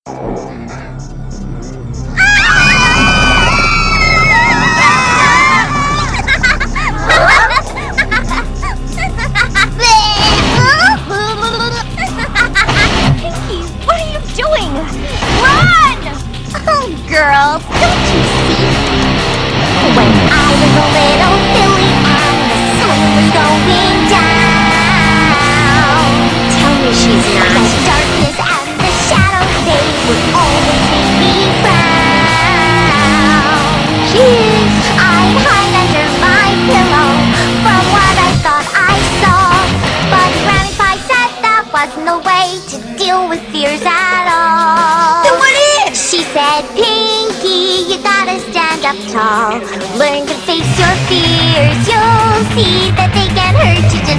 Pinky, what are you doing? Run! Oh, girl, don't you see? When I was a little filly and the sun was going down, Tell me she's the not. darkness and the shadows, they would always make me frown. She is. I'd hide under my pillow from what I thought I saw, but Granny Pie said that wasn't the way to deal with fears at all. Then what is? She said, Pinky, you gotta stand up tall. Learn to face your fears. You'll see that they can hurt you just